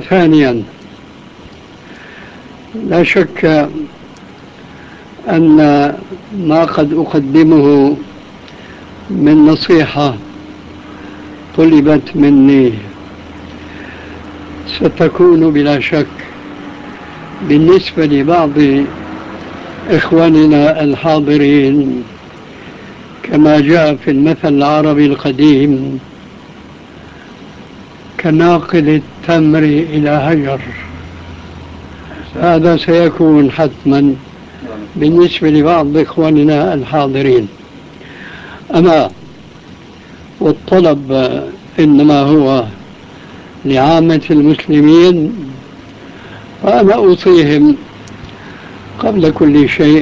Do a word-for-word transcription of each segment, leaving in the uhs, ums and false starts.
ثانيا، لا شك أن ما قد أقدمه من نصيحة طلبت مني ستكون بلا شك بالنسبة لبعض إخواننا الحاضرين كما جاء في المثل العربي القديم كناقل التمر إلى هجر. هذا سيكون حتما بالنسبة لبعض إخواننا الحاضرين. أما والطلب إنما هو لعامة المسلمين، فأنا أوصيهم قبل كل شيء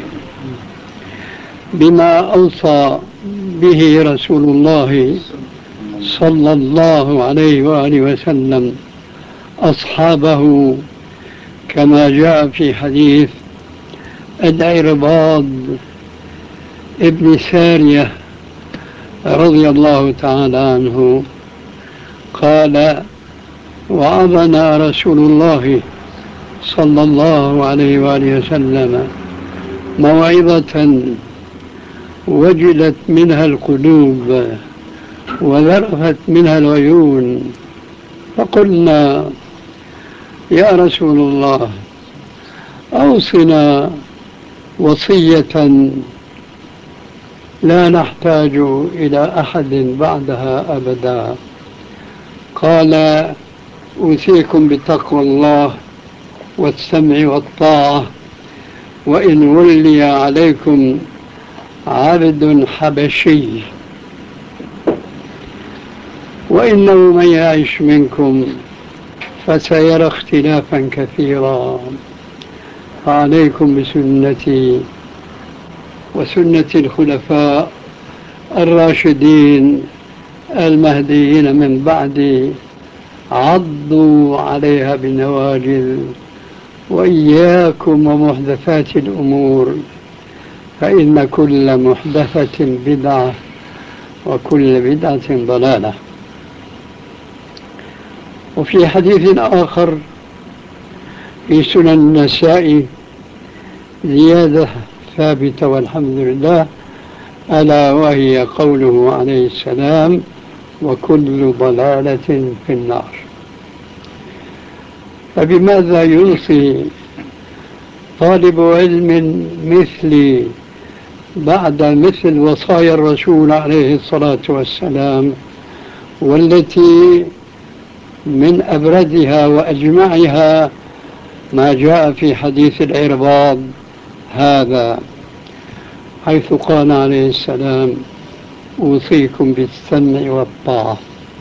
بما أوصى به رسول الله صلى الله عليه وآله وسلم أصحابه كما جاء في حديث العرباض ابن سارية رضي الله تعالى عنه قال: وعظنا رسول الله صلى الله عليه وآله وسلم موعظة وجلت منها القلوب وذرفت منها العيون، فقلنا: يا رسول الله أوصنا وصية لا نحتاج إلى أحد بعدها أبدا. قال: أوصيكم بتقوى الله والسمع والطاعة، وإن ولي عليكم عبد حبشي وإنه من يعش منكم فسيرى اختلافا كثيرا، فعليكم بسنتي وسنة الخلفاء الراشدين المهديين من بعدي، عضوا عليها بالنواجذ، وإياكم ومحدثات الأمور، فإن كل محدثة بدعة وكل بدعة ضلالة. وفي حديث آخر في سنن النسائي زيادة ثابتة والحمد لله، ألا وهي قوله عليه السلام: وكل ضلالة في النار. فبماذا يوصي طالب علم مثلي بعد مثل وصايا الرسول عليه الصلاة والسلام، والتي من أبرزها وأجمعها ما جاء في حديث العرباض هذا، حيث قال عليه السلام: أوصيكم بالسمع والطاعة.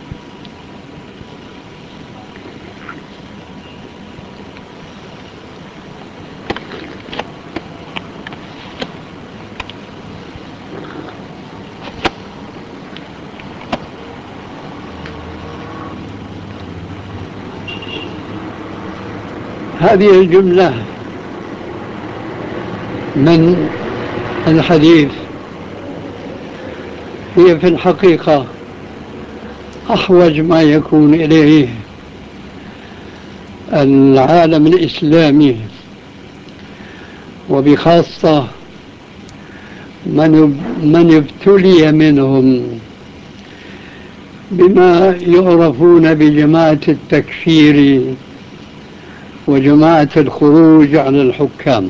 هذه الجملة من الحديث هي في الحقيقة أحوج ما يكون إليه العالم الإسلامي، وبخاصة من من ابتلي منهم بما يعرفون بجماعة التكفير وجماعة الخروج على الحكام.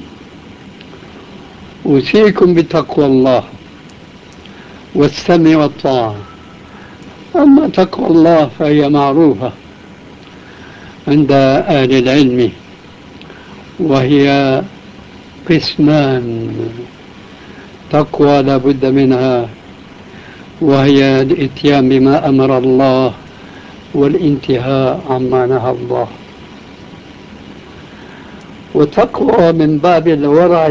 أوصيكم بتقوى الله والسمع والطاعة. أما تقوى الله فهي معروفة عند أهل العلم، وهي قسمان: تقوى لا بد منها، وهي الإتيان بما أمر الله والانتهاء عما نهى الله. وتقوى من باب الورع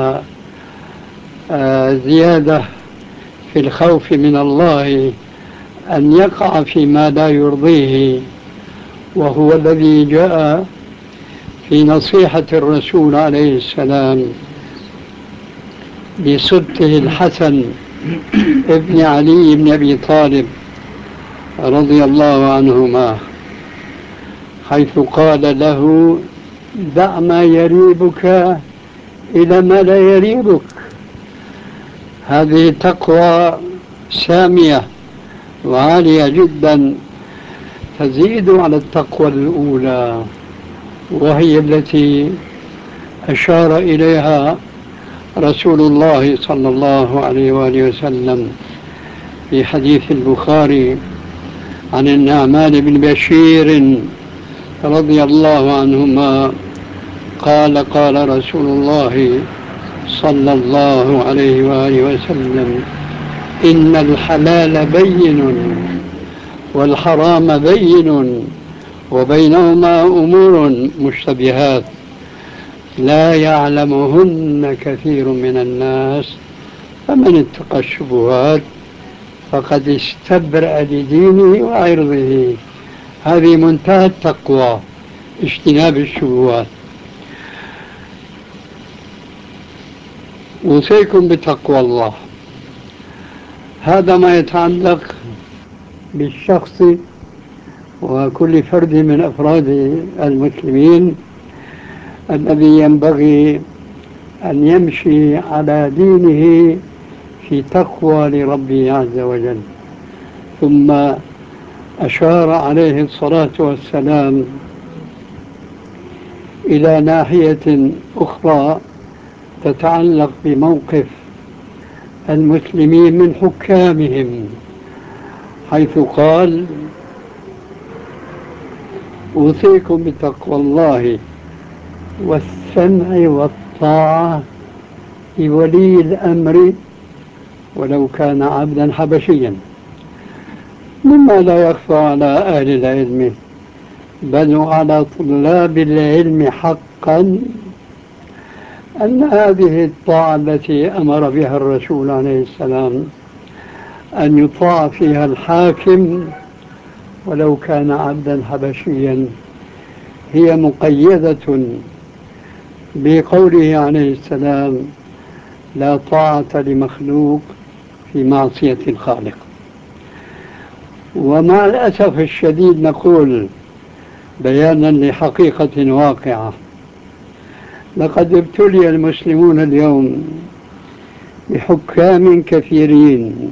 وزيادة في الخوف من الله أن يقع فيما لا يرضيه، وهو الذي جاء في نصيحة الرسول عليه السلام لسبته الحسن ابن علي بن أبي طالب رضي الله عنهما، حيث قال له: دع ما يريبك إلى ما لا يريبك. هذه تقوى سامية وعالية جدا، تزيد على التقوى الأولى، وهي التي أشار إليها رسول الله صلى الله عليه وآله وسلم في حديث البخاري عن النعمان بن بشير رضي الله عنهما قال: قال رسول الله صلى الله عليه وآله وسلم: إن الحلال بين والحرام بين وبينهما أمور مشتبهات لا يعلمهن كثير من الناس، فمن اتقى الشبهات فقد استبرأ لدينه وعرضه. هذه منتهى التقوى، اجتناب الشبهات. أوصيكم بتقوى الله. هذا ما يتعلق بالشخص وكل فرد من أفراد المسلمين الذي ينبغي أن يمشي على دينه في تقوى لربه عز وجل. ثم أشار عليه الصلاة والسلام إلى ناحية أخرى تتعلق بموقف المسلمين من حكامهم، حيث قال: أوصيكم بتقوى الله والسمع والطاعة لولي الأمر ولو كان عبدا حبشيا. مما لا يخفى على أهل العلم بل وعلى طلاب العلم حقا أن هذه الطاعة التي أمر بها الرسول عليه السلام أن يطاع فيها الحاكم ولو كان عبدا حبشيا هي مقيدة بقوله عليه السلام: لا طاعة لمخلوق في معصية الخالق. ومع الأسف الشديد نقول بيانا لحقيقة واقعة: لقد ابتلي المسلمون اليوم بحكام كثيرين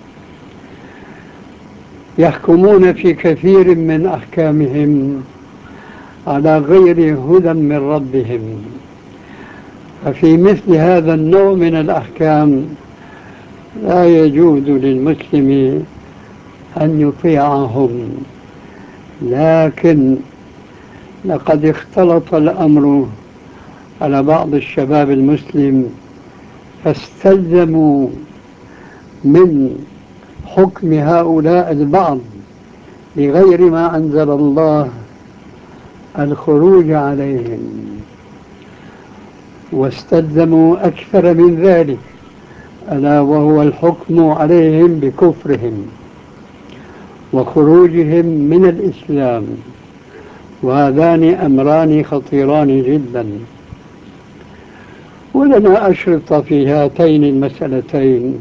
يحكمون في كثير من أحكامهم على غير هدى من ربهم. ففي مثل هذا النوع من الأحكام لا يجوز للمسلم أن يطيعهم، لكن لقد اختلط الأمر على بعض الشباب المسلم فاستلزموا من حكم هؤلاء البعض بغير ما أنزل الله الخروج عليهم، واستلزموا أكثر من ذلك ألا وهو الحكم عليهم بكفرهم وخروجهم من الإسلام. وهذان أمران خطيران جدا، ولنا أشرطة في هاتين المسألتين،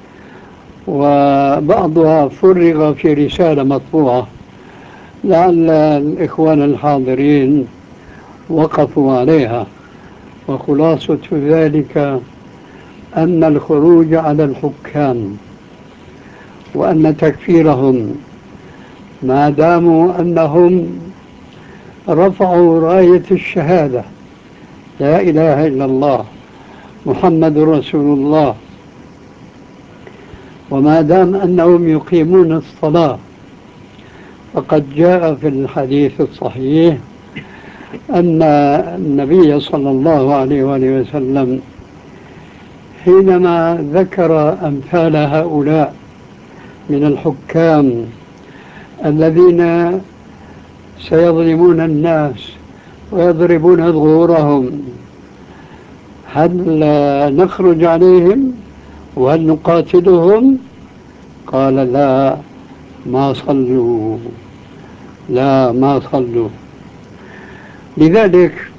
وبعضها فرغ في رسالة مطبوعة لعل الإخوان الحاضرين وقفوا عليها. وخلاصة ذلك أن الخروج على الحكام وأن تكفيرهم ما داموا أنهم رفعوا راية الشهادة لا إله إلا الله محمد رسول الله، وما دام أنهم يقيمون الصلاة، فقد جاء في الحديث الصحيح أن النبي صلى الله عليه وآله وسلم حينما ذكر أمثال هؤلاء من الحكام الذين سيظلمون الناس ويضربون ظهورهم، هل نخرج عليهم وهل نقاتلهم؟ قال: لا، ما صلوا لا ما صلوا. لذلك